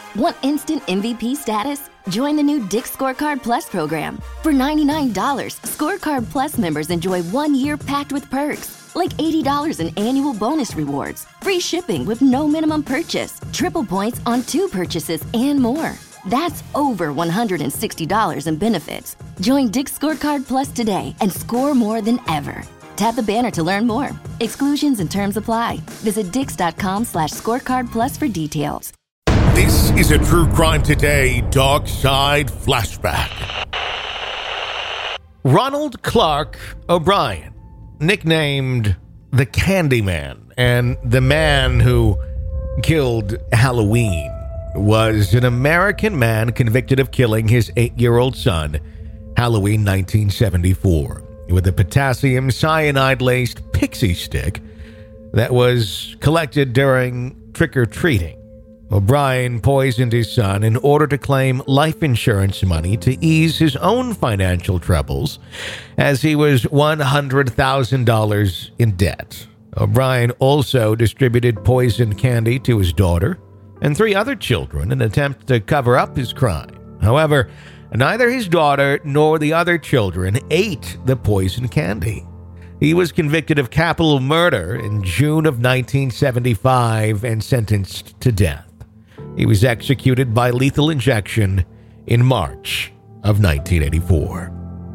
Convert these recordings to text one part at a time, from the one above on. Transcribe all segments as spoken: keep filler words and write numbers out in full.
Want instant M V P status? Join the new Dick's Scorecard Plus program. For ninety-nine dollars, Scorecard Plus members enjoy one year packed with perks, like eighty dollars in annual bonus rewards, free shipping with no minimum purchase, triple points on two purchases, and more. That's over one hundred sixty dollars in benefits. Join Dick's Scorecard Plus today and score more than ever. Tap the banner to learn more. Exclusions and terms apply. Visit dix.com slash scorecard plus for details. This is a True Crime Today Dark Side Flashback. Ronald Clark O'Brien, nicknamed the Candyman and the man who killed Halloween, was an American man convicted of killing his eight-year-old son, Halloween nineteen seventy-four, with a potassium cyanide-laced pixie stick that was collected during trick-or-treating. O'Brien poisoned his son in order to claim life insurance money to ease his own financial troubles, as he was one hundred thousand dollars in debt. O'Brien also distributed poisoned candy to his daughter and three other children in an attempt to cover up his crime. However, neither his daughter nor the other children ate the poisoned candy. He was convicted of capital murder in June of nineteen seventy-five and sentenced to death. He was executed by lethal injection in March of nineteen eighty-four.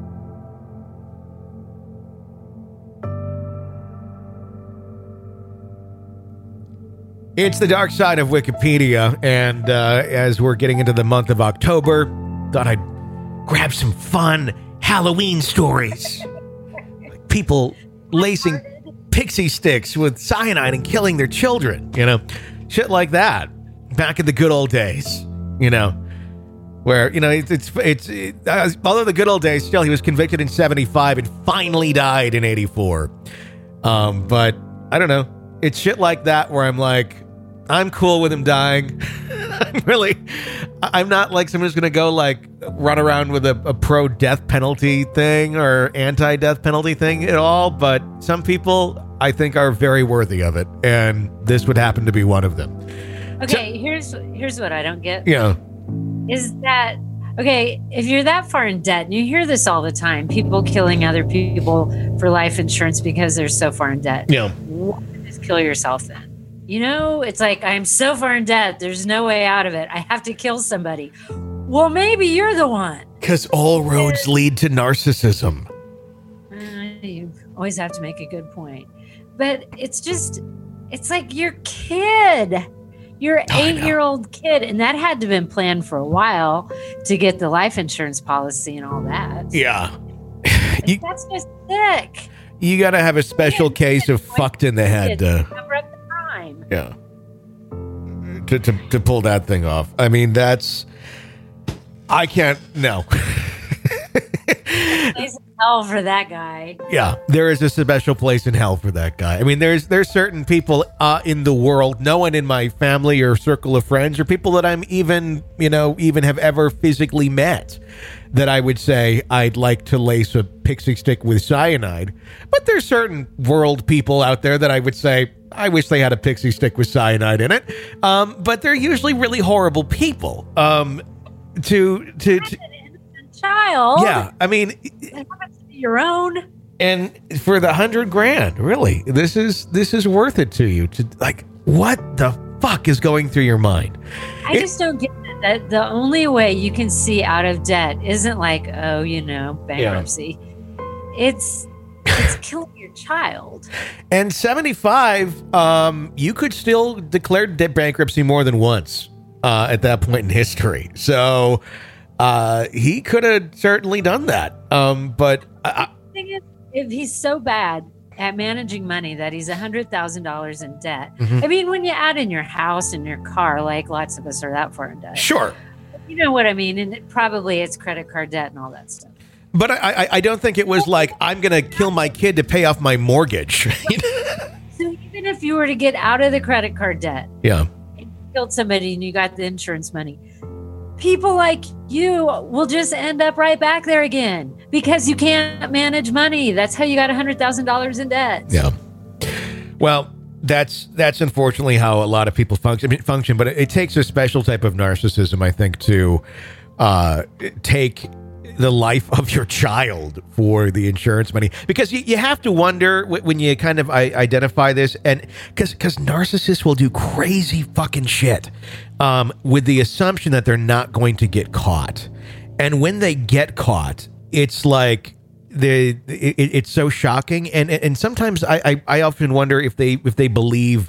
It's the dark side of Wikipedia, and uh, as we're getting into the month of October, thought I'd grab some fun Halloween stories. Like people lacing pixie sticks with cyanide and killing their children, you know, shit like that. Back in the good old days, you know, where, you know, it's, it's, it's it, uh, although the good old days, still, he was convicted in seventy-five and finally died in eighty-four. Um, but I don't know. It's shit like that where I'm like, I'm cool with him dying. I'm really, I'm not like someone who's going to go like run around with a, a pro death penalty thing or anti death penalty thing at all. But some people I think are very worthy of it. And this would happen to be one of them. Okay, so, here's here's what I don't get. Yeah. Is that, okay, if you're that far in debt, and you hear this all the time, people killing other people for life insurance because they're so far in debt. Yeah. Why just kill yourself then? You know, it's like, I'm so far in debt, there's no way out of it. I have to kill somebody. Well, maybe you're the one. Because all roads lead to narcissism. Uh, you always have to make a good point. But it's just, it's like your kid. Your eight-year-old kid, and that had to have been planned for a while to get the life insurance policy and all that. Yeah. you, that's just sick. You got to have a special case of fucked in the head. Uh, cover up the crime. Yeah. To, to, to pull that thing off. I mean, that's... I can't... No. Place in hell for that guy. Yeah, there is a special place in hell for that guy. I mean, there's there's certain people uh, in the world, no one in my family or circle of friends or people that I'm even, you know, even have ever physically met that I would say I'd like to lace a pixie stick with cyanide. But there's certain world people out there that I would say, I wish they had a pixie stick with cyanide in it. Um, but they're usually really horrible people. Um, to to, to child. Yeah, I mean, your own. And for the hundred grand, really, this is this is worth it to you. To like, what the fuck is going through your mind? I it, just don't get it, that the only way you can see out of debt isn't like, oh, you know, bankruptcy. Yeah. It's it's killing your child. And seventy-five, um, you could still declare debt bankruptcy more than once uh, at that point in history. So. Uh, he could have certainly done that. Um, but I, the thing is, if he's so bad at managing money that he's a hundred thousand dollars in debt, mm-hmm. I mean, when you add in your house and your car, like lots of us are that far in debt. Sure, you know what I mean, and it, probably it's credit card debt and all that stuff. But I, I, I don't think it was like I'm gonna kill my kid to pay off my mortgage. So even if you were to get out of the credit card debt, yeah, and you killed somebody and you got the insurance money. People like you will just end up right back there again because you can't manage money. That's how you got one hundred thousand dollars in debt. Yeah. Well, that's that's unfortunately how a lot of people function. I mean, function, but it, it takes a special type of narcissism, I think, to uh, take the life of your child for the insurance money, because you, you have to wonder when you kind of identify this, and because because narcissists will do crazy fucking shit um, with the assumption that they're not going to get caught, and when they get caught, it's like the it, it's so shocking, and and sometimes I, I I often wonder if they if they believe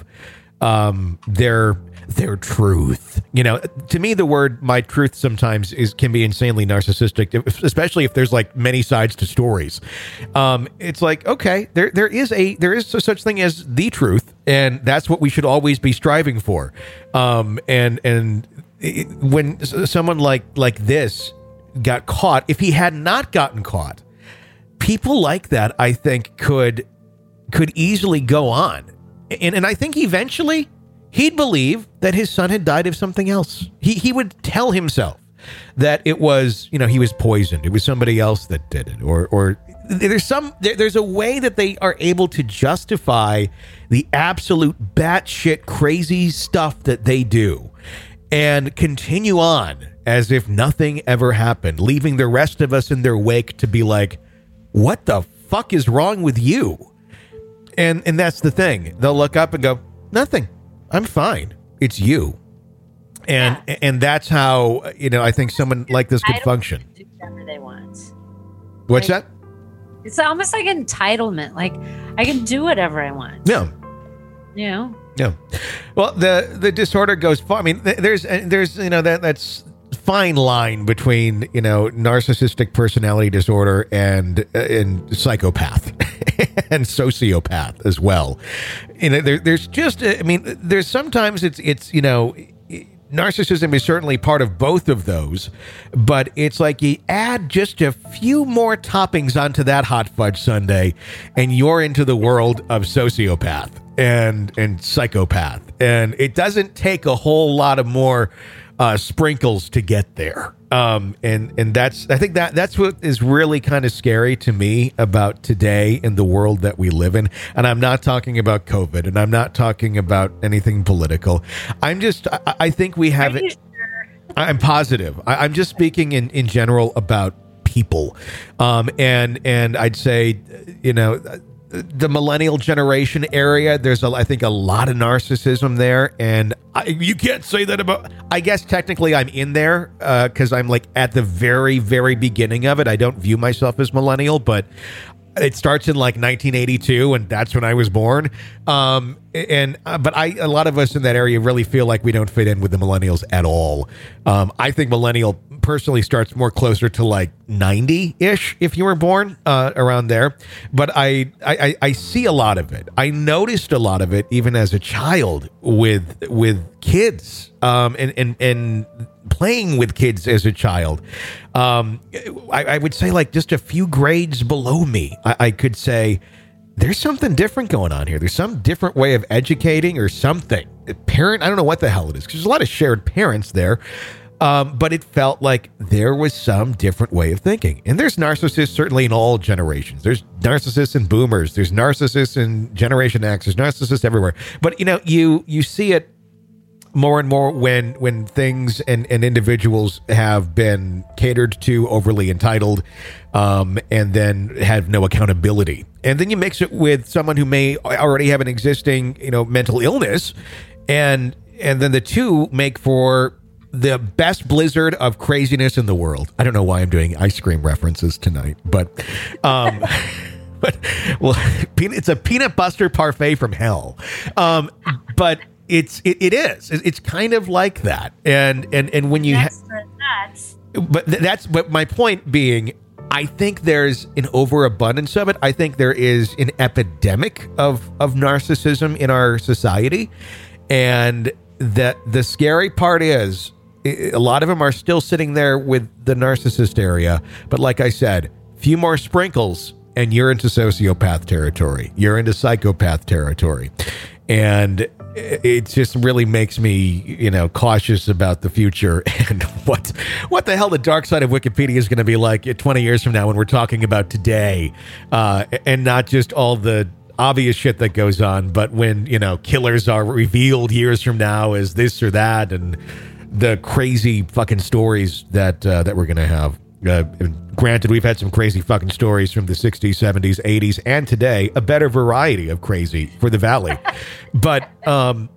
um, their their truth. You know, to me, the word "my truth" sometimes is can be insanely narcissistic, especially if there's like many sides to stories. Um, it's like, okay, there there is a there is a such thing as the truth, and that's what we should always be striving for. Um, and and it, when someone like like this got caught, if he had not gotten caught, people like that, I think, could could easily go on, and and I think eventually he'd believe that his son had died of something else. He he would tell himself that it was, you know, he was poisoned. It was somebody else that did it, or or there's some there, there's a way that they are able to justify the absolute batshit crazy stuff that they do, and continue on as if nothing ever happened, leaving the rest of us in their wake to be like, what the fuck is wrong with you? And and that's the thing. They'll look up and go, nothing. I'm fine. It's you. And yeah. and that's how, you know, I think someone like this could function. Do whatever they want. What's like, that? It's almost like entitlement. Like, I can do whatever I want. Yeah. You know? Yeah. Well, the the disorder goes far. I mean, there's there's you know that that's fine line between, you know, narcissistic personality disorder and and psychopath and sociopath as well. You know, there, there's just, I mean, there's sometimes it's it's you know, narcissism is certainly part of both of those, but it's like you add just a few more toppings onto that hot fudge sundae, and you're into the world of sociopath and and psychopath, and it doesn't take a whole lot of more Uh, sprinkles to get there, um, and and that's I think that that's what is really kind of scary to me about today in the world that we live in. And I'm not talking about COVID, and I'm not talking about anything political. I'm just I, I think we have it. Sure? I'm positive. I, I'm just speaking in in general about people, um, and and I'd say, you know, the millennial generation area, there's a, I think a lot of narcissism there, and I, you can't say that about, I guess technically I'm in there because uh, I'm like at the very, very beginning of it. I don't view myself as millennial, but it starts in like nineteen eighty-two, and that's when I was born. Um, and uh, but I, a lot of us in that area really feel like we don't fit in with the millennials at all. Um, I think millennial personally starts more closer to like ninety-ish if you were born uh, around there. But I, I I see a lot of it. I noticed a lot of it even as a child with with kids um, and and and. playing with kids as a child. Um, I, I would say like just a few grades below me, I, I could say there's something different going on here. There's some different way of educating or something. Parent, I don't know what the hell it is, because there's a lot of shared parents there. Um, but it felt like there was some different way of thinking. And there's narcissists certainly in all generations. There's narcissists in boomers. There's narcissists in Generation X. There's narcissists everywhere. But, you know, you you see it more and more when when things and, and individuals have been catered to, overly entitled, um, and then have no accountability. And then you mix it with someone who may already have an existing, you know, mental illness, and and then the two make for the best blizzard of craziness in the world. I don't know why I'm doing ice cream references tonight, but um, but well, it's a peanut butter parfait from hell. Um, but It's it, it is it's kind of like that, and and and when you that's ha- but that's but my point being, I think there's an overabundance of it. I think there is an epidemic of of narcissism in our society, and that the scary part is a lot of them are still sitting there with the narcissist area. But like I said, few more sprinkles and you're into sociopath territory. You're into psychopath territory, and it just really makes me, you know, cautious about the future and what what the hell the dark side of Wikipedia is going to be like twenty years from now when we're talking about today, uh, and not just all the obvious shit that goes on, but when, you know, killers are revealed years from now as this or that, and the crazy fucking stories that uh, that we're going to have. Uh, granted, we've had some crazy fucking stories from the sixties, seventies, eighties, and today, a better variety of crazy for the Valley. But um,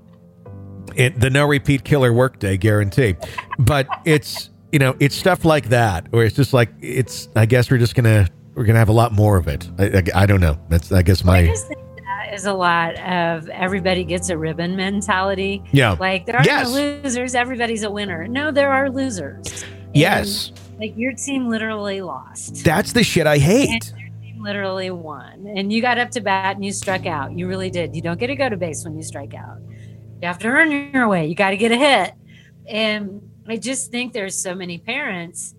it, the no repeat killer workday guarantee. But it's, you know, it's stuff like that, where it's just like, it's, I guess we're just going to, we're going to have a lot more of it. I, I, I don't know. That's, I guess, my... I just think that is a lot of everybody gets a ribbon mentality. Yeah. Like, there are Yes. no losers. Everybody's a winner. No, there are losers. And, Yes. like, your team literally lost. That's the shit I hate. And your team literally won. And you got up to bat and you struck out. You really did. You don't get to go to base when you strike out. You have to earn your way. You got to get a hit. And I just think there's so many parents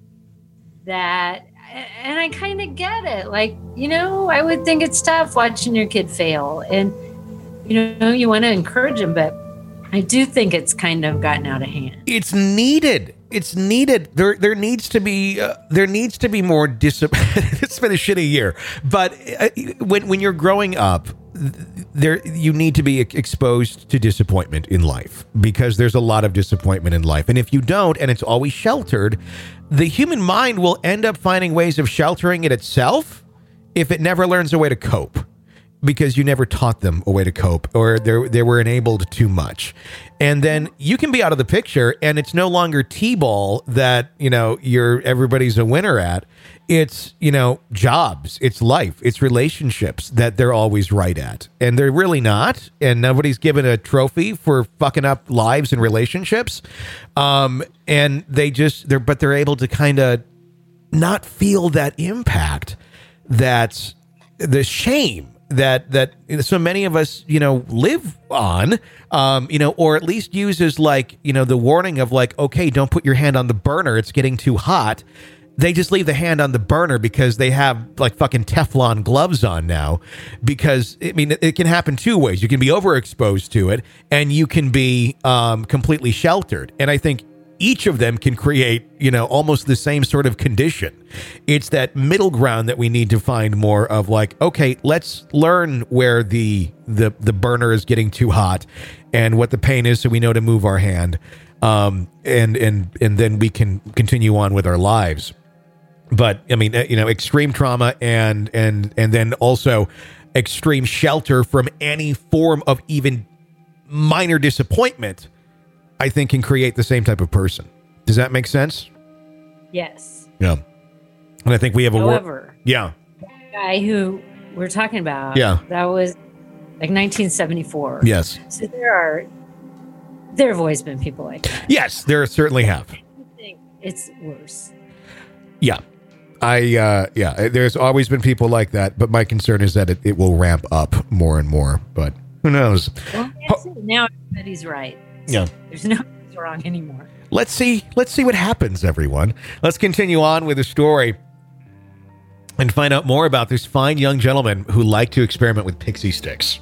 that, and I kind of get it. Like, you know, I would think it's tough watching your kid fail. And, you know, you want to encourage them, but I do think it's kind of gotten out of hand. It's needed. It's needed. There, there needs to be, uh, there needs to be more discipline. It's been a shitty year, but uh, when when you're growing up, there you need to be exposed to disappointment in life, because there's a lot of disappointment in life, and if you don't, and it's always sheltered, the human mind will end up finding ways of sheltering it itself if it never learns a way to cope. Because you never taught them a way to cope, or they they were enabled too much. And then you can be out of the picture, and it's no longer T-ball that, you know, you're everybody's a winner at. It's, you know, jobs, it's life, it's relationships that they're always right at. And they're really not. And nobody's given a trophy for fucking up lives and relationships. Um, and they just, they're, but they're able to kind of not feel that impact, that's the shame that that so many of us, you know, live on, um, you know, or at least uses, like, you know, the warning of like, okay, don't put your hand on the burner, it's getting too hot. They just leave the hand on the burner because they have like fucking Teflon gloves on now. Because, I mean, it can happen two ways. You can be overexposed to it, and you can be um, completely sheltered. And I think each of them can create, you know, almost the same sort of condition. It's that middle ground that we need to find more of, like, okay, let's learn where the the the burner is getting too hot and what the pain is, so we know to move our hand, um, and and and then we can continue on with our lives. But I mean, you know, extreme trauma and and and then also extreme shelter from any form of even minor disappointment, I think, can create the same type of person. Does that make sense? Yes. Yeah. And I think we have a However, wor- yeah. the guy who we're talking about, Yeah. that was like nineteen seventy-four. Yes. So there are, there have always been people like that. Yes, there certainly have. I think it's worse. Yeah. I, uh, yeah, there's always been people like that, but my concern is that it, it will ramp up more and more, but who knows? Well, that's it. Now everybody's right. Yeah. There's no wrong anymore. Let's see. Let's see what happens, everyone. Let's continue on with the story and find out more about this fine young gentleman who liked to experiment with pixie sticks.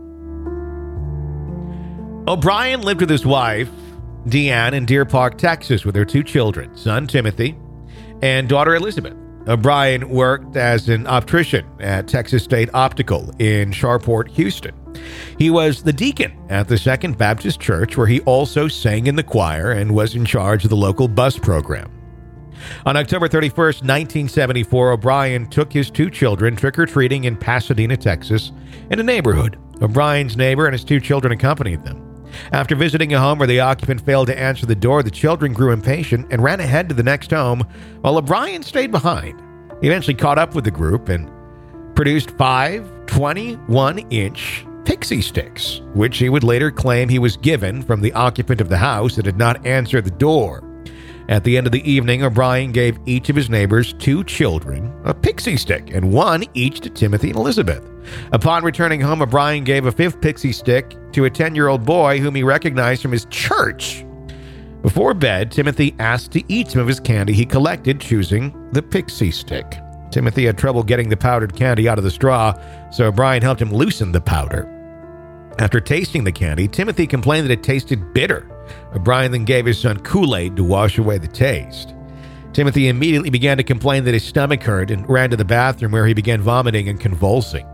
O'Brien lived with his wife, Deanne, in Deer Park, Texas, with their two children, son Timothy and daughter Elizabeth. O'Brien worked as an optician at Texas State Optical in Sharport, Houston. He was the deacon at the Second Baptist Church, where he also sang in the choir and was in charge of the local bus program. On October thirty-first, nineteen seventy-four, O'Brien took his two children trick-or-treating in Pasadena, Texas, in a neighborhood. O'Brien's neighbor and his two children accompanied them. After visiting a home where the occupant failed to answer the door, the children grew impatient and ran ahead to the next home, while O'Brien stayed behind. He eventually caught up with the group and produced five twenty-one-inch pixie sticks, which he would later claim he was given from the occupant of the house that did not answer the door. At the end of the evening, O'Brien gave each of his neighbors two children a pixie stick, and one each to Timothy and Elizabeth. Upon returning home, O'Brien gave a fifth pixie stick to a ten-year-old boy whom he recognized from his church. Before bed, Timothy asked to eat some of his candy he collected, choosing the pixie stick. Timothy had trouble getting the powdered candy out of the straw, so O'Brien helped him loosen the powder. After tasting the candy, Timothy complained that it tasted bitter. O'Brien then gave his son Kool-Aid to wash away the taste. Timothy immediately began to complain that his stomach hurt and ran to the bathroom, where he began vomiting and convulsing.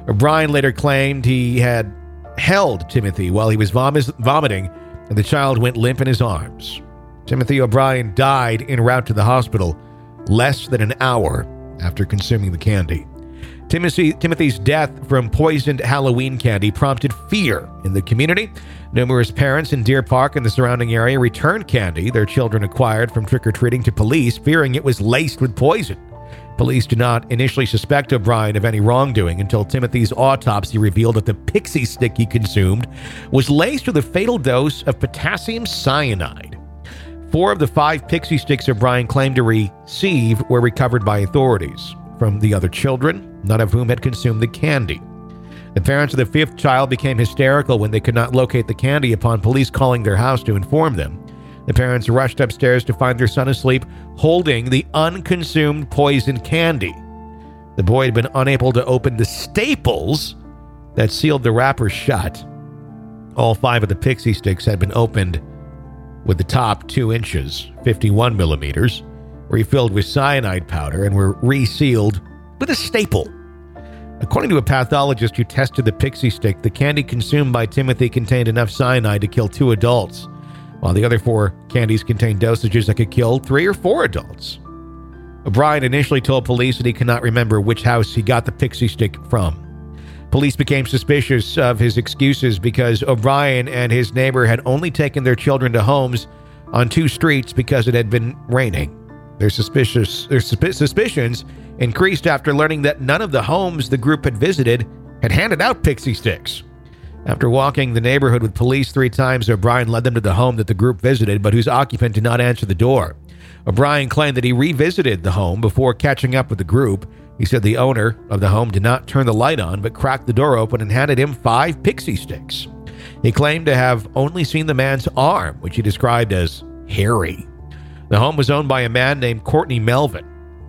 O'Brien later claimed he had held Timothy while he was vom- vomiting, and the child went limp in his arms. Timothy O'Brien died en route to the hospital less than an hour after consuming the candy. Timothy, Timothy's death from poisoned Halloween candy prompted fear in the community. Numerous parents in Deer Park and the surrounding area returned candy their children acquired from trick-or-treating to police, fearing it was laced with poison. Police did not initially suspect O'Brien of any wrongdoing until Timothy's autopsy revealed that the pixie stick he consumed was laced with a fatal dose of potassium cyanide. Four of the five pixie sticks O'Brien claimed to receive were recovered by authorities from the other children, none of whom had consumed the candy. The parents of the fifth child became hysterical when they could not locate the candy upon police calling their house to inform them. The parents rushed upstairs to find their son asleep, holding the unconsumed poisoned candy. The boy had been unable to open the staples that sealed the wrapper shut. All five of the pixie sticks had been opened with the top two inches, fifty-one millimeters, refilled with cyanide powder, and were resealed with a staple. According to a pathologist who tested the pixie stick, the candy consumed by Timothy contained enough cyanide to kill two adults, while the other four candies contained dosages that could kill three or four adults. O'Brien initially told police that he could not remember which house he got the pixie stick from. Police became suspicious of his excuses because O'Brien and his neighbor had only taken their children to homes on two streets because it had been raining. Their suspicious their susp- suspicions increased after learning that none of the homes the group had visited had handed out pixie sticks. After walking the neighborhood with police three times, O'Brien led them to the home that the group visited, but whose occupant did not answer the door. O'Brien claimed that he revisited the home before catching up with the group. He said the owner of the home did not turn the light on, but cracked the door open and handed him five pixie sticks. He claimed to have only seen the man's arm, which he described as hairy. The home was owned by a man named Courtney Melvin.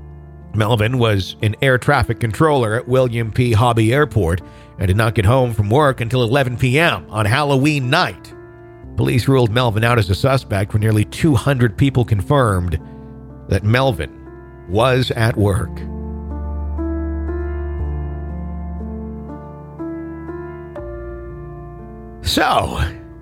Melvin was an air traffic controller at William P. Hobby Airport and did not get home from work until eleven p.m. on Halloween night. Police ruled Melvin out as a suspect when nearly two hundred people confirmed that Melvin was at work. So,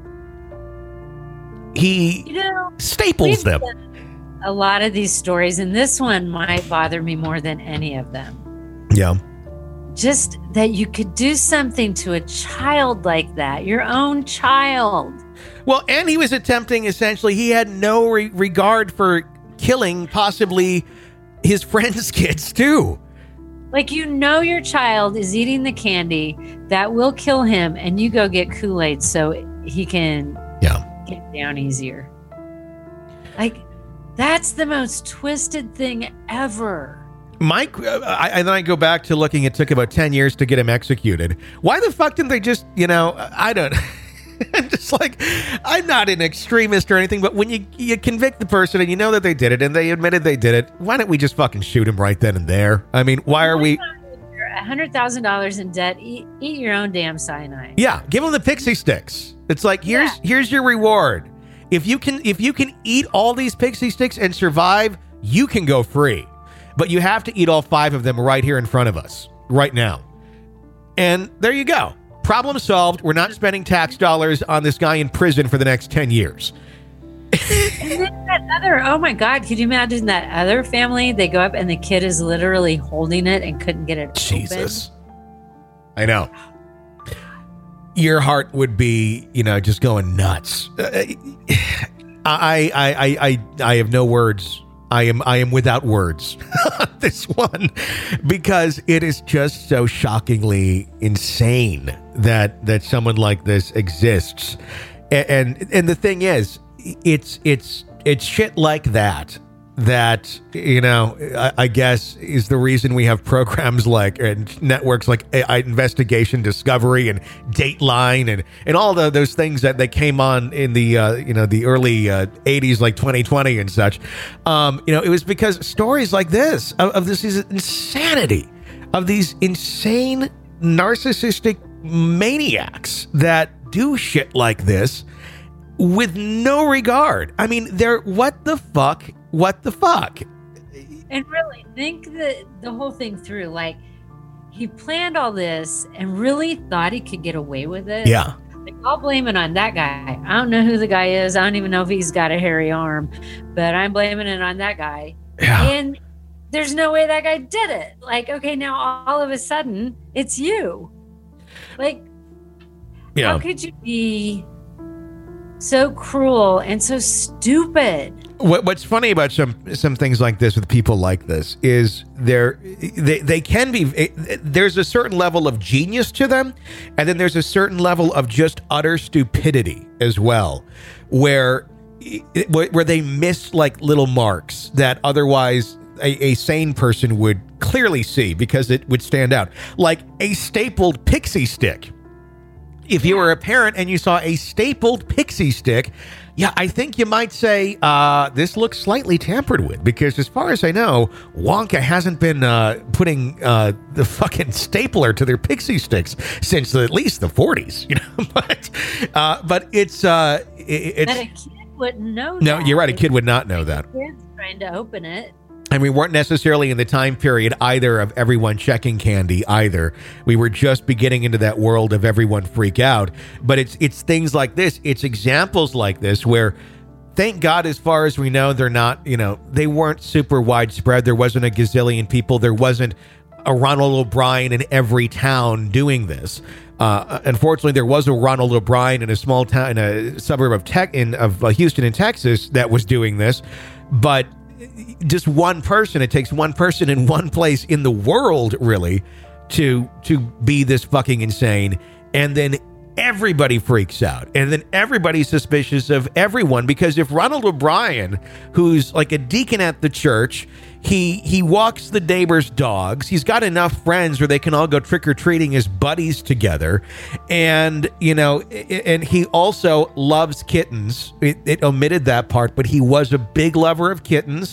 he You know, staples we've them. done a lot of these stories, and this one might bother me more than any of them. Yeah. Just that you could do something to a child like that, your own child. Well, and he was attempting, essentially, he had no re- regard for killing possibly his friends' kids, too. Like, you know, your child is eating the candy that will kill him, and you go get Kool-Aid so he can Yeah. get down easier. Like, that's the most twisted thing ever. Mike, uh, I, and then I go back to looking, it took about ten years to get him executed. Why the fuck didn't they just, you know, I don't, I'm just like, I'm not an extremist or anything, but when you, you convict the person and you know that they did it and they admitted they did it, why don't we just fucking shoot him right then and there? I mean, why are we? You're one hundred thousand dollars in debt. Eat, eat your own damn cyanide. Yeah, give him the pixie sticks. It's like, here's Yeah. here's your reward. If you can if you can eat all these pixie sticks and survive, you can go free. But you have to eat all five of them right here in front of us, right now. And there you go. Problem solved. We're not spending tax dollars on this guy in prison for the next ten years. And then that other, oh my God, could you imagine that other family? They go up and the kid is literally holding it and couldn't get it Jesus. I know. Your heart would be, you know, just going nuts. Uh, I, I, I, I, I have no words. I am, I am without words on this one because it is just so shockingly insane that that someone like this exists. And and, and the thing is, it's it's it's shit like that. That, you know, I, I guess is the reason we have programs like and networks like uh, Investigation Discovery and Dateline and, and all the, those things that they came on in the, uh, you know, the early uh, eighties, like twenty twenty and such. Um, you know, it was because stories like this, of, of this is insanity, of these insane narcissistic maniacs that do shit like this with no regard. I mean, they're, what the fuck? What the fuck? And really think the, the whole thing through. Like, he planned all this and really thought he could get away with it. Yeah. Like, I'll blame it on that guy. I don't know who the guy is. I don't even know if he's got a hairy arm, but I'm blaming it on that guy. Yeah. And there's no way that guy did it. Like, okay, now all of a sudden it's you. Like, Yeah. how could you be so cruel and so stupid? What, what's funny about some some things like this with people like this is they're they they can be there's a certain level of genius to them, and then there's a certain level of just utter stupidity as well, where where they miss like little marks that otherwise a, a sane person would clearly see because it would stand out, like a stapled pixie stick. If you were a parent and you saw a stapled pixie stick, yeah, I think you might say, uh, this looks slightly tampered with, because as far as I know, Wonka hasn't been uh, putting uh, the fucking stapler to their pixie sticks since at least the forties, you know. but uh, but it's uh, it, it's But a kid wouldn't know no, that. you're right. A kid would not know that. Kids trying to open it. And we weren't necessarily in the time period either of everyone checking candy either. We were just beginning into that world of everyone freak out. But it's it's things like this. It's examples like this where, thank God, as far as we know, they're not, you know, they weren't super widespread. There wasn't a gazillion people. There wasn't a Ronald O'Brien in every town doing this. Uh, unfortunately, there was a Ronald O'Brien in a small town, in a suburb of tech in of uh, Houston in Texas that was doing this. But just one person, it takes one person in one place in the world really to to be this fucking insane, and then everybody freaks out, and then everybody's suspicious of everyone, because if Ronald O'Brien, who's like a deacon at the church, he he walks the neighbors' dogs, he's got enough friends where they can all go trick-or-treating as buddies together, and you know, and he also loves kittens. It, it omitted that part, but he was a big lover of kittens,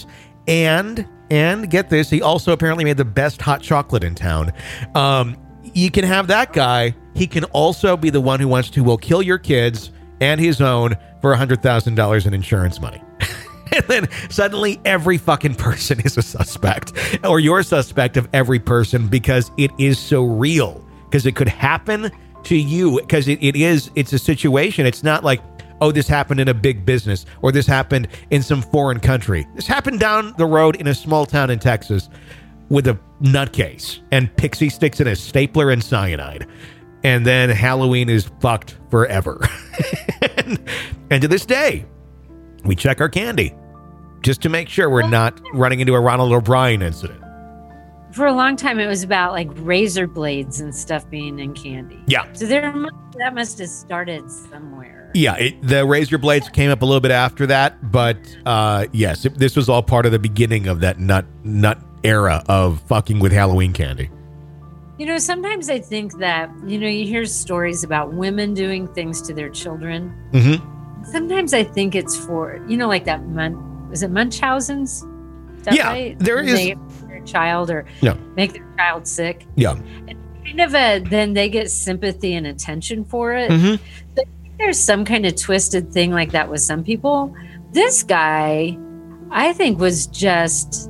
and and get this, he also apparently made the best hot chocolate in town. Um, you can have that guy. He can also be the one who wants to will kill your kids and his own for one hundred thousand dollars in insurance money. And then suddenly every fucking person is a suspect, or you're a suspect of every person, because it is so real, because it could happen to you, because it, it is, it's a situation. It's not like, oh, this happened in a big business, or this happened in some foreign country. This happened down the road in a small town in Texas with a nutcase and pixie sticks and a stapler and cyanide. And then Halloween is fucked forever. and, and to this day, we check our candy just to make sure we're not running into a Ronald O'Brien incident. For a long time, it was about like razor blades and stuff being in candy. Yeah. So there, that must have started somewhere. Yeah, it, the razor blades came up a little bit after that, but uh, yes, it, this was all part of the beginning of that nut nut era of fucking with Halloween candy. You know, sometimes I think that, you know, you hear stories about women doing things to their children. Mm-hmm. Sometimes I think it's for, you know, like that, Mun- is it Munchausen's? Is that Yeah, right? there is- They their child or Yeah. make their child sick. Yeah. And kind of a, then they get sympathy and attention for it. Mm-hmm. But there's some kind of twisted thing like that with some people. This guy, I think, was just,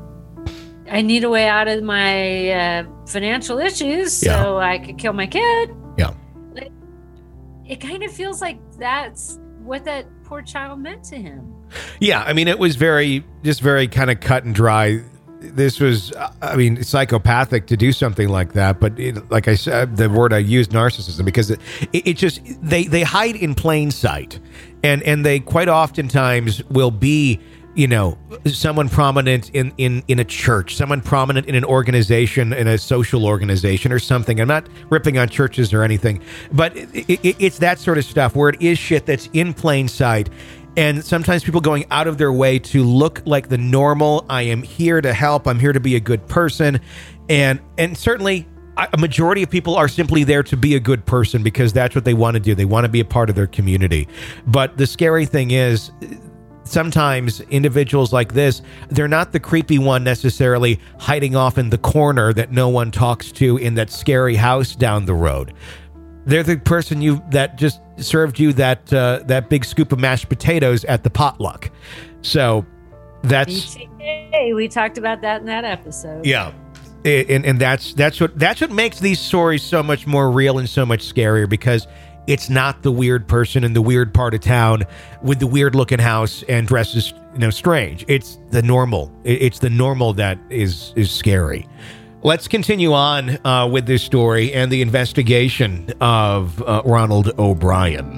I need a way out of my uh, financial issues so Yeah. I could kill my kid. Yeah. Like, it kind of feels like that's what that poor child meant to him. Yeah, I mean, it was very, just very kind of cut and dry. This was, I mean, psychopathic to do something like that. But it, like I said, the word I used, narcissism, because it, it, it just, they, they hide in plain sight. And, and they quite oftentimes will be, you know, someone prominent in, in, in a church, someone prominent in an organization, in a social organization or something. I'm not ripping on churches or anything, but it, it, it's that sort of stuff where it is shit that's in plain sight. And sometimes people going out of their way to look like the normal, I am here to help, I'm here to be a good person. And and certainly a majority of people are simply there to be a good person because that's what they want to do. They want to be a part of their community. But the scary thing is, sometimes individuals like this, they're not the creepy one necessarily hiding off in the corner that no one talks to in that scary house down the road. They're the person you that just served you that uh, that big scoop of mashed potatoes at the potluck. So that's B T K, we talked about that in that episode. yeah. and, and that's that's what that's what makes these stories so much more real and so much scarier, because it's not the weird person in the weird part of town with the weird looking house and dresses, you know, strange. It's the normal. It's the normal that is is scary. Let's continue on uh, with this story and the investigation of uh, Ronald O'Brien.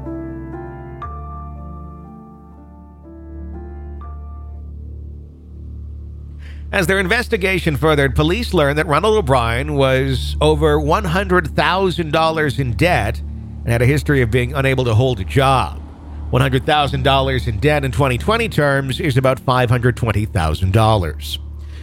As their investigation furthered, police learned that Ronald O'Brien was over one hundred thousand dollars in debt and had a history of being unable to hold a job. one hundred thousand dollars in debt in twenty twenty terms is about five hundred twenty thousand dollars.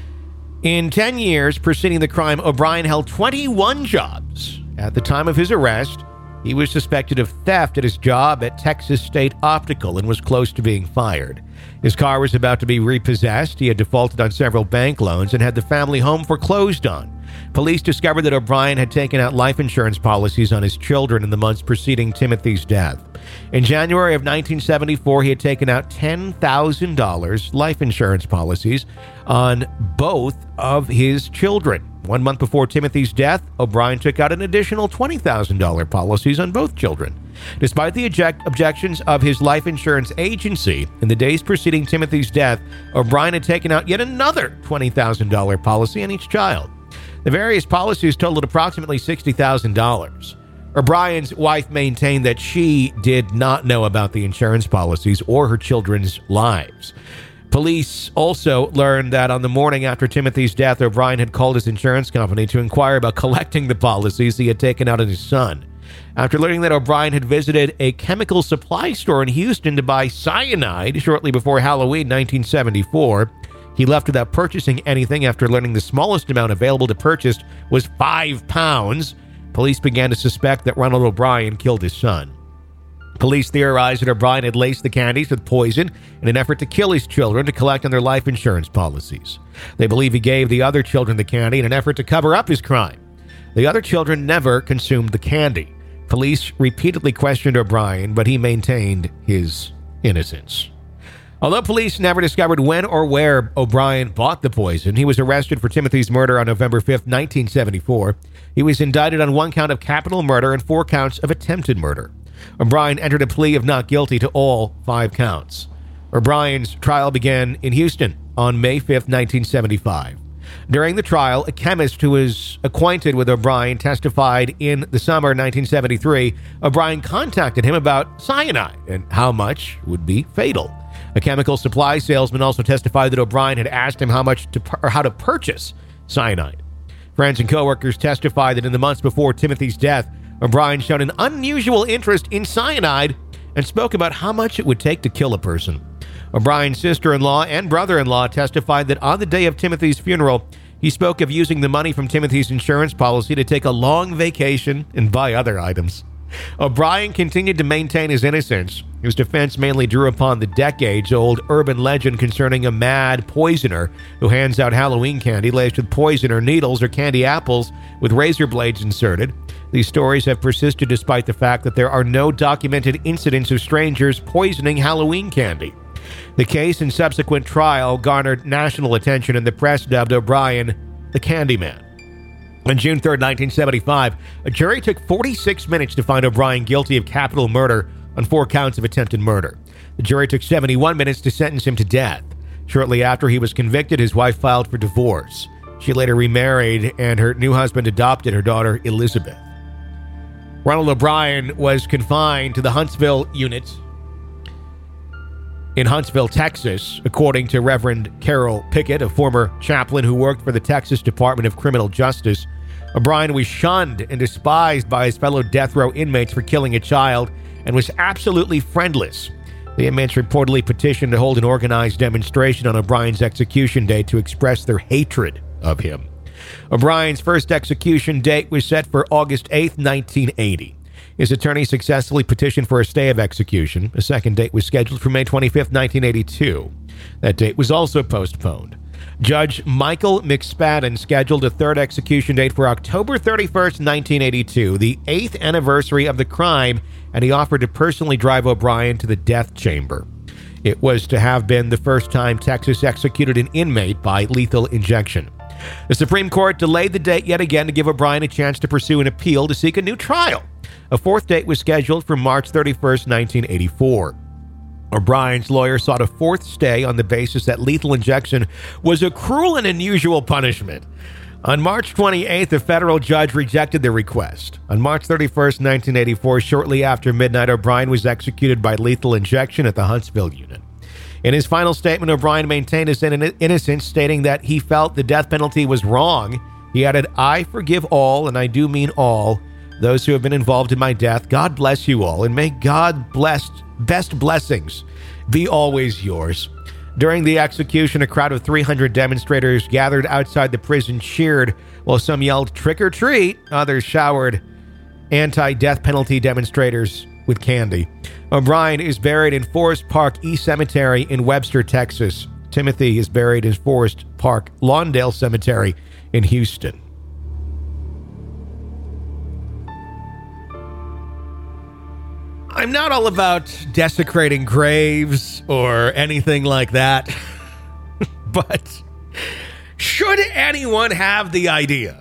In ten years preceding the crime, O'Brien held twenty-one jobs. At the time of his arrest, he was suspected of theft at his job at Texas State Optical and was close to being fired. His car was about to be repossessed. He had defaulted on several bank loans and had the family home foreclosed on. Police discovered that O'Brien had taken out life insurance policies on his children in the months preceding Timothy's death. In January of nineteen seventy-four, he had taken out ten thousand dollars life insurance policies on both of his children. One month before Timothy's death, O'Brien took out an additional twenty thousand dollars policies on both children. Despite the object- objections of his life insurance agency, in the days preceding Timothy's death, O'Brien had taken out yet another twenty thousand dollars policy on each child. The various policies totaled approximately sixty thousand dollars. O'Brien's wife maintained that she did not know about the insurance policies or her children's lives. Police also learned that on the morning after Timothy's death, O'Brien had called his insurance company to inquire about collecting the policies he had taken out on his son. After learning that O'Brien had visited a chemical supply store in Houston to buy cyanide shortly before Halloween nineteen seventy-four, he left without purchasing anything after learning the smallest amount available to purchase was five pounds. Police began to suspect that Ronald O'Brien killed his son. Police theorized that O'Brien had laced the candies with poison in an effort to kill his children to collect on their life insurance policies. They believe he gave the other children the candy in an effort to cover up his crime. The other children never consumed the candy. Police repeatedly questioned O'Brien, but he maintained his innocence. Although police never discovered when or where O'Brien bought the poison, he was arrested for Timothy's murder on November fifth, nineteen seventy-four. He was indicted on one count of capital murder and four counts of attempted murder. O'Brien entered a plea of not guilty to all five counts. O'Brien's trial began in Houston on May fifth, nineteen seventy-five. During the trial, a chemist who was acquainted with O'Brien testified in the summer of nineteen seventy-three. O'Brien contacted him about cyanide and how much would be fatal. A chemical supply salesman also testified that O'Brien had asked him how much to or how to purchase cyanide. Friends and coworkers testified that in the months before Timothy's death, O'Brien showed an unusual interest in cyanide and spoke about how much it would take to kill a person. O'Brien's sister-in-law and brother-in-law testified that on the day of Timothy's funeral, he spoke of using the money from Timothy's insurance policy to take a long vacation and buy other items. O'Brien continued to maintain his innocence. His defense mainly drew upon the decades-old urban legend concerning a mad poisoner who hands out Halloween candy laced with poison or needles or candy apples with razor blades inserted. These stories have persisted despite the fact that there are no documented incidents of strangers poisoning Halloween candy. The case and subsequent trial garnered national attention, and the press dubbed O'Brien the Candyman. On June third, nineteen seventy-five, a jury took forty-six minutes to find O'Brien guilty of capital murder on four counts of attempted murder. The jury took seventy-one minutes to sentence him to death. Shortly after he was convicted, his wife filed for divorce. She later remarried, and her new husband adopted her daughter, Elizabeth. Ronald O'Brien was confined to the Huntsville unit in Huntsville, Texas, according to Reverend Carol Pickett, a former chaplain who worked for the Texas Department of Criminal Justice. O'Brien was shunned and despised by his fellow death row inmates for killing a child and was absolutely friendless. The inmates reportedly petitioned to hold an organized demonstration on O'Brien's execution date to express their hatred of him. O'Brien's first execution date was set for August eighth, nineteen eighty. His attorney successfully petitioned for a stay of execution. A second date was scheduled for May twenty-fifth, nineteen eighty-two. That date was also postponed. Judge Michael McSpadden scheduled a third execution date for October thirty-first, nineteen eighty-two, the eighth anniversary of the crime, and he offered to personally drive O'Brien to the death chamber. It was to have been the first time Texas executed an inmate by lethal injection. The Supreme Court delayed the date yet again to give O'Brien a chance to pursue an appeal to seek a new trial. A fourth date was scheduled for March thirty-first, nineteen eighty-four. O'Brien's lawyer sought a fourth stay on the basis that lethal injection was a cruel and unusual punishment. On March twenty-eighth, a federal judge rejected the request. On March thirty-first, nineteen eighty-four, shortly after midnight, O'Brien was executed by lethal injection at the Huntsville unit. In his final statement, O'Brien maintained his innocence, stating that he felt the death penalty was wrong. He added, "I forgive all, and I do mean all, those who have been involved in my death. God bless you all, and may God bless best blessings be always yours." During the execution, a crowd of three hundred demonstrators gathered outside the prison cheered, while some yelled "trick or treat." Others showered anti-death penalty demonstrators with candy. O'Brien is buried in Forest Park East Cemetery in Webster, Texas. Timothy is buried in Forest Park Lawndale Cemetery in Houston. I'm not all about desecrating graves or anything like that, but should anyone have the idea?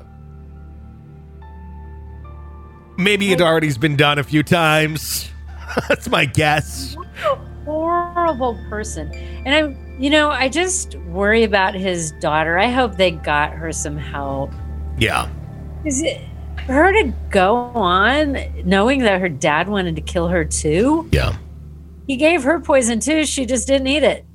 Maybe it already's been done a few times. That's my guess. What a horrible person. And I'm, you know, I just worry about his daughter. I hope they got her some help. Yeah. Is it her to go on knowing that her dad wanted to kill her too? Yeah. He gave her poison too. She just didn't eat it.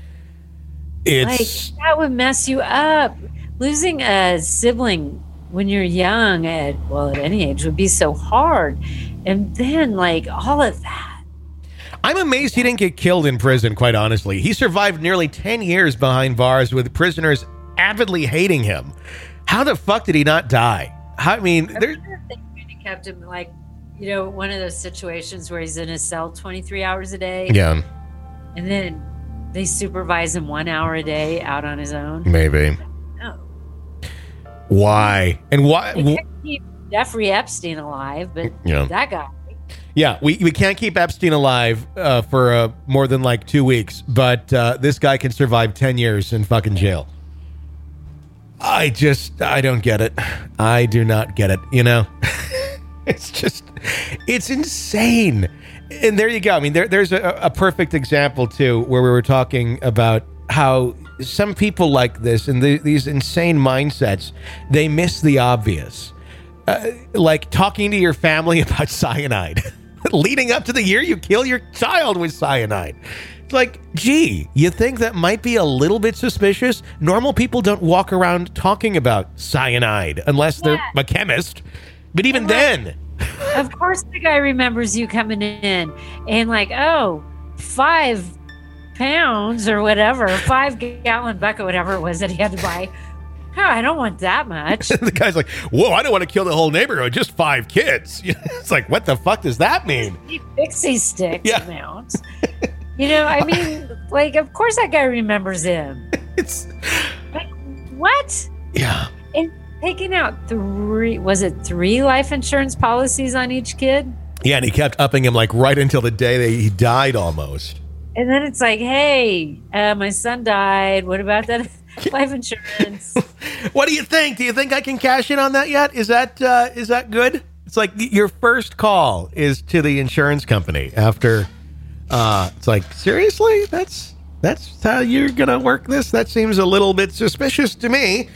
It's like, that would mess you up. Losing a sibling when you're young at, well, at any age would be so hard. And then like all of that. I'm amazed he didn't get killed in prison, quite honestly. He survived nearly ten years behind bars with prisoners avidly hating him. How the fuck did he not die? How, I mean, there's... They kind of kept him like, you know, one of those situations where he's in his cell twenty-three hours a day. Yeah. And then they supervise him one hour a day out on his own. Maybe. No. Why? And why? They can't keep Jeffrey Epstein alive, but yeah. that guy. Yeah, we, we can't keep Epstein alive uh, for uh, more than like two weeks, but uh, this guy can survive ten years in fucking jail. I just, I don't get it. I do not get it, you know? It's just, it's insane. And there you go. I mean, there, there's a, a perfect example, too, where we were talking about how some people like this and the, these insane mindsets, they miss the obvious. Uh, like talking to your family about cyanide. Leading up to the year you kill your child with cyanide. It's like, gee, you think that might be a little bit suspicious? Normal people don't walk around talking about cyanide unless they're yeah. a chemist. But even like, then. Of course the guy remembers you coming in and like, oh, five pounds or whatever, five gallon bucket, whatever it was that he had to buy. Oh, I don't want that much. The guy's like, whoa, I don't want to kill the whole neighborhood, just five kids. It's like, what the fuck does that mean? Pixie stick yeah. amount. You know, I mean, like, of course that guy remembers him. It's like, what? Yeah. And taking out three, was it three life insurance policies on each kid? Yeah, and he kept upping him like right until the day that he died almost. And then it's like, hey, uh, my son died. What about that life insurance? What do you think? Do you think I can cash in on that yet? Is that uh, is that good? It's like your first call is to the insurance company after. Uh, it's like, seriously? That's that's how you're gonna work this? That seems a little bit suspicious to me.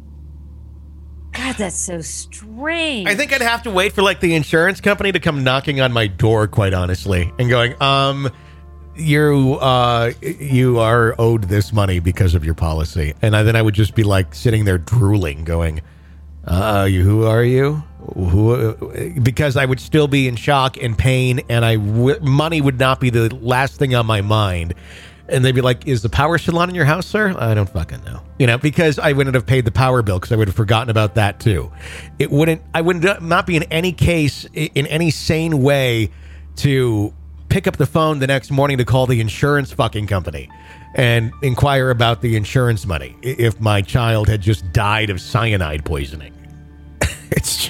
God, that's so strange. I think I'd have to wait for like the insurance company to come knocking on my door, quite honestly, and going, um. You uh you are owed this money because of your policy, and I, then I would just be like sitting there drooling, going, "Uh, you, who are you? Who?" Because I would still be in shock and pain, and I w- money would not be the last thing on my mind. And they'd be like, "Is the power still on in your house, sir?" I don't fucking know, you know, because I wouldn't have paid the power bill because I would have forgotten about that too. It wouldn't. I would not be in any case in any sane way to pick up the phone the next morning to call the insurance fucking company and inquire about the insurance money if my child had just died of cyanide poisoning. It's,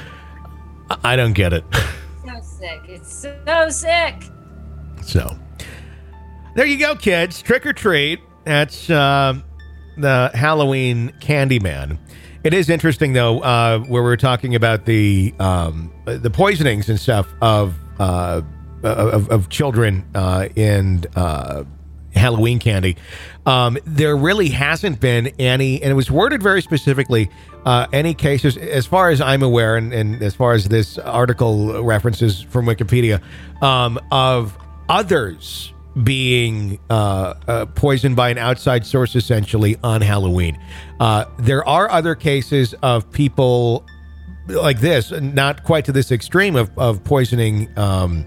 I don't get it. So sick. It's so sick. So, there you go, kids. Trick or treat. That's uh, the Halloween Candyman. It is interesting, though, uh, where we're talking about the um, the poisonings and stuff of uh, of, of children uh, in uh, Halloween candy. Um, there really hasn't been any, and it was worded very specifically, uh, any cases, as far as I'm aware, and, and as far as this article references from Wikipedia, um, of others being uh, uh, poisoned by an outside source, essentially, on Halloween. Uh, there are other cases of people like this, not quite to this extreme of, of poisoning um,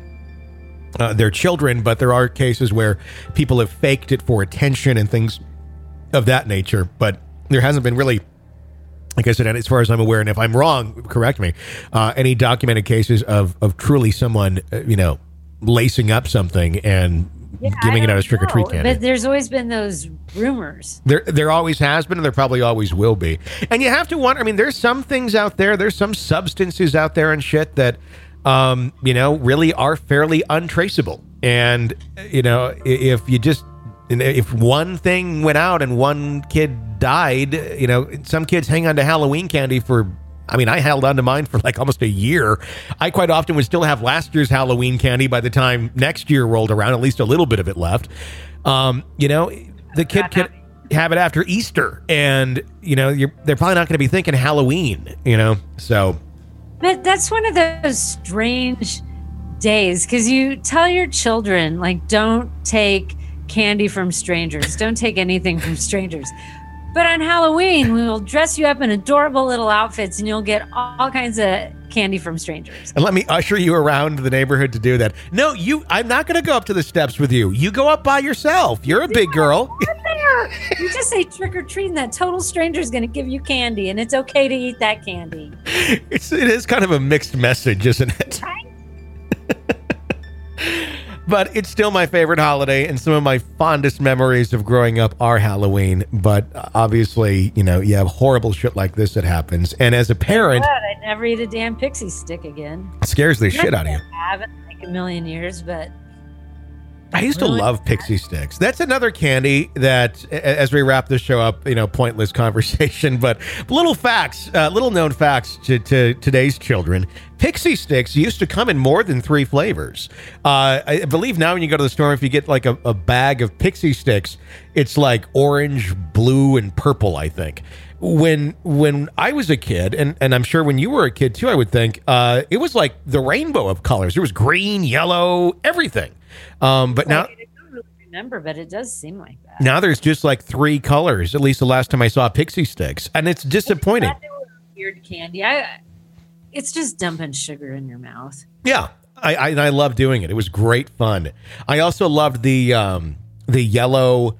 uh, their children, but there are cases where people have faked it for attention and things of that nature. But there hasn't been really, like I said, as far as I'm aware, and if I'm wrong, correct me, uh, any documented cases of, of truly someone, uh, you know, lacing up something and Yeah, giving it out as trick or treat candy. But there's always been those rumors. There there always has been, and there probably always will be. And you have to wonder, I mean, there's some things out there, there's some substances out there and shit that, um, you know, really are fairly untraceable. And, you know, if you just, if one thing went out and one kid died, you know, some kids hang on to Halloween candy for, I mean, I held on to mine for like almost a year. I quite often would still have last year's Halloween candy by the time next year rolled around, at least a little bit of it left. Um, you know, the kid could have it after Easter, and, you know, you're, they're probably not going to be thinking Halloween, you know, so. But that's one of those strange days, because you tell your children, like, don't take candy from strangers. Don't take anything from strangers. But on Halloween, we will dress you up in adorable little outfits, and you'll get all kinds of candy from strangers. And let me usher you around the neighborhood to do that. No, you. I'm not going to go up to the steps with you. You go up by yourself. You're a big girl. There. You just say trick or treat, and that total stranger is going to give you candy, and it's okay to eat that candy. It's it is kind of a mixed message, isn't it? Right? But it's still my favorite holiday, and some of my fondest memories of growing up are Halloween. But obviously, you know, you have horrible shit like this that happens. And as a parent, I'd never eat a damn pixie stick again. It scares the shit out of you. I haven't in like a million years, but I used really to love pixie sticks. That's another candy that, as we wrap this show up, you know, pointless conversation, but little facts, uh, little known facts to, to today's children. Pixie sticks used to come in more than three flavors. Uh, I believe now when you go to the store, if you get like a, a bag of pixie sticks, it's like orange, blue, and purple, I think. When when I was a kid, and, and I'm sure when you were a kid too, I would think, uh, it was like the rainbow of colors. There was green, yellow, everything. Um, but now, I don't really remember, but it does seem like that. Now there's just like three colors, at least the last time I saw pixie sticks, and it's disappointing. It's not weird candy. I, it's just dumping sugar in your mouth. Yeah, I, I I love doing it. It was great fun. I also loved the um, the yellow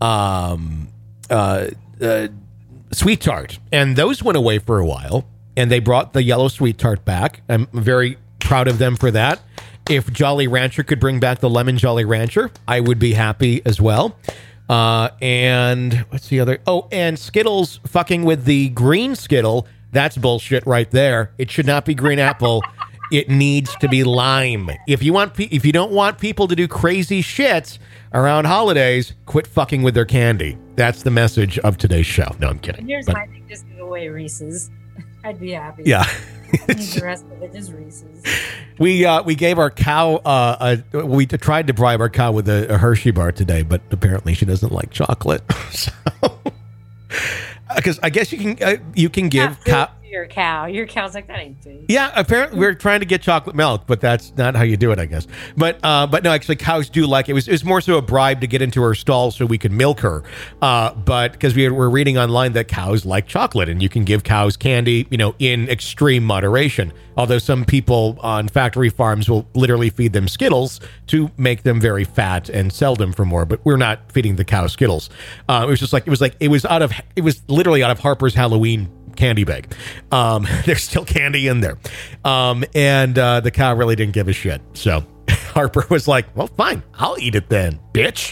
um, uh, uh, sweet tart, and those went away for a while, and they brought the yellow sweet tart back. I'm very proud of them for that. If Jolly Rancher could bring back the Lemon Jolly Rancher, I would be happy as well. Uh, and what's the other? Oh, and Skittles fucking with the green Skittle. That's bullshit right there. It should not be green apple. It needs to be lime. If you want, pe- if you don't want people to do crazy shit around holidays, quit fucking with their candy. That's the message of today's show. No, I'm kidding. And here's but, my thing: just give away Reese's. I'd be happy. Yeah. The rest of it is Reese's. We uh, we gave our cow. Uh, a, we tried to bribe our cow with a, a Hershey bar today, but apparently she doesn't like chocolate. So, because I guess you can uh, you can give cow. Your cow. Your cow's like, that ain't food. Yeah, apparently we're trying to get chocolate milk, but that's not how you do it, I guess. But uh, but no, actually, cows do like it. It was, it was more so a bribe to get into her stall so we could milk her. Uh, but because we were reading online that cows like chocolate, and you can give cows candy, you know, in extreme moderation. Although some people on factory farms will literally feed them Skittles to make them very fat and sell them for more. But we're not feeding the cow Skittles. Uh, it was just like it was like it was out of it was literally out of Harper's Halloween candy bag. Um, there's still candy in there. Um, and uh, the cow really didn't give a shit. So Harper was like, well, fine, I'll eat it then, bitch.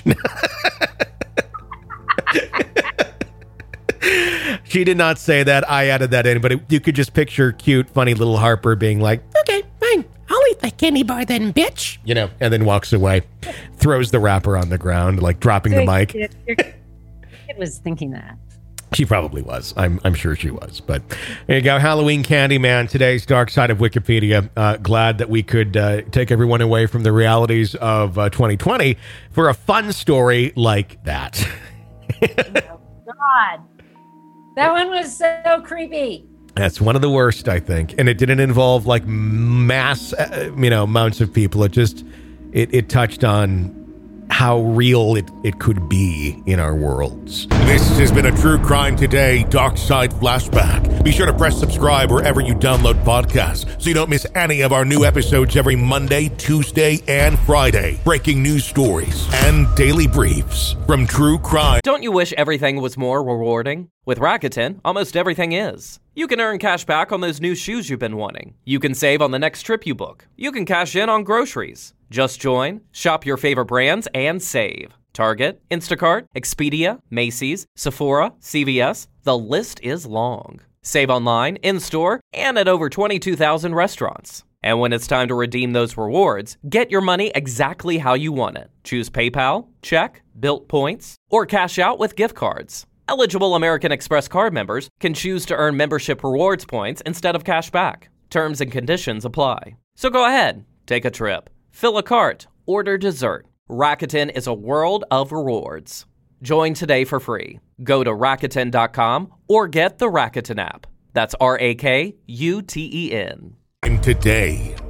She did not say that. I added that in, but it, you could just picture cute, funny little Harper being like, okay, fine, I'll eat that candy bar then, bitch. You know, and then walks away, throws the wrapper on the ground, like dropping the mic. kid was thinking that. She probably was. I'm I'm sure she was. But there you go. Halloween Candyman, today's Dark Side of Wikipedia. Uh, glad that we could uh, take everyone away from the realities of uh, twenty twenty for a fun story like that. Oh, God. That one was so creepy. That's one of the worst, I think. And it didn't involve like mass, uh, you know, amounts of people. It just, it, it touched on how real it, it could be in our worlds. This has been a True Crime Today Dark Side Flashback. Be sure to press subscribe wherever you download podcasts so you don't miss any of our new episodes every Monday, Tuesday, and Friday. Breaking news stories and daily briefs from True Crime. Don't you wish everything was more rewarding? With Rakuten, almost everything is. You can earn cash back on those new shoes you've been wanting. You can save on the next trip you book. You can cash in on groceries. Just join, shop your favorite brands, and save. Target, Instacart, Expedia, Macy's, Sephora, C V S, the list is long. Save online, in-store, and at over twenty-two thousand restaurants. And when it's time to redeem those rewards, get your money exactly how you want it. Choose PayPal, check, Bilt points, or cash out with gift cards. Eligible American Express card members can choose to earn membership rewards points instead of cash back. Terms and conditions apply. So go ahead, take a trip, fill a cart, order dessert. Rakuten is a world of rewards. Join today for free. Go to Rakuten dot com or get the Rakuten app. That's R A K U T E N. Today.